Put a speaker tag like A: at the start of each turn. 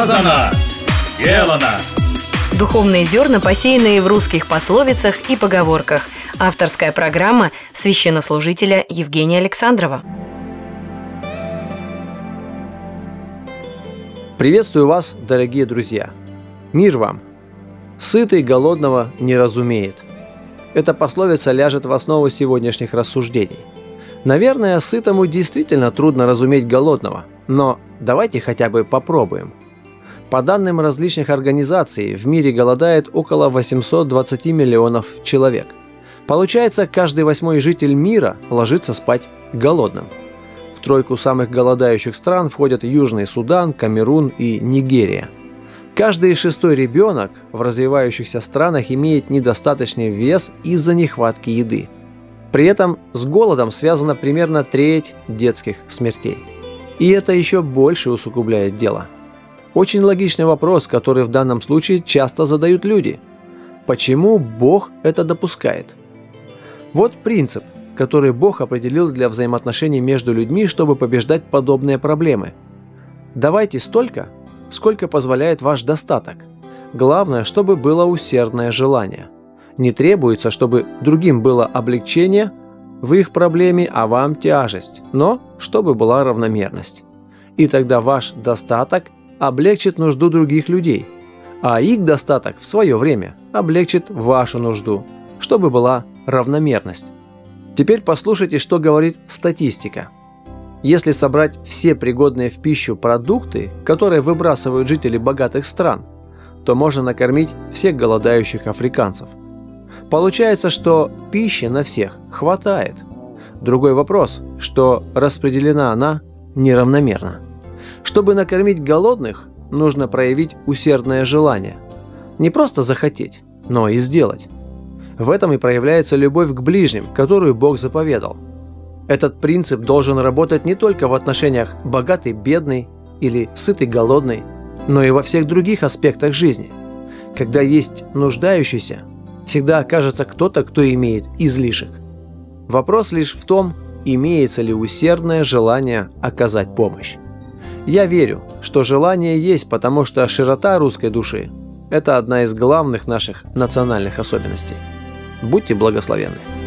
A: Сказано, сделано.
B: Духовные зерна, посеянные в русских пословицах и поговорках. Авторская программа священнослужителя Евгения Александрова.
C: Приветствую вас, дорогие друзья! Мир вам! Сытый голодного не разумеет. Эта пословица ляжет в основу сегодняшних рассуждений. Наверное, сытому действительно трудно разуметь голодного, но давайте хотя бы попробуем. По данным различных организаций, в мире голодает около 820 миллионов человек. Получается, каждый 8-й житель мира ложится спать голодным. В тройку самых голодающих стран входят Южный Судан, Камерун и Нигерия. Каждый 6-й ребенок в развивающихся странах имеет недостаточный вес из-за нехватки еды. При этом с голодом связана примерно треть детских смертей. И это еще больше усугубляет дело. Очень логичный вопрос, который в данном случае часто задают люди. Почему Бог это допускает? Вот принцип, который Бог определил для взаимоотношений между людьми, чтобы побеждать подобные проблемы. Давайте столько, сколько позволяет ваш достаток. Главное, чтобы было усердное желание. Не требуется, чтобы другим было облегчение в их проблеме, а вам тяжесть, но чтобы была равномерность. И тогда ваш достаток облегчит нужду других людей, а их достаток в свое время облегчит вашу нужду, чтобы была равномерность. Теперь послушайте, что говорит статистика. Если собрать все пригодные в пищу продукты, которые выбрасывают жители богатых стран, то можно накормить всех голодающих африканцев. Получается, что пищи на всех хватает. Другой вопрос, что распределена она неравномерно. Чтобы накормить голодных, нужно проявить усердное желание. Не просто захотеть, но и сделать. В этом и проявляется любовь к ближним, которую Бог заповедал. Этот принцип должен работать не только в отношениях богатый-бедный или сытый-голодный, но и во всех других аспектах жизни. Когда есть нуждающийся, всегда окажется кто-то, кто имеет излишек. Вопрос лишь в том, имеется ли усердное желание оказать помощь. Я верю, что желание есть, потому что широта русской души – это одна из главных наших национальных особенностей. Будьте благословенны!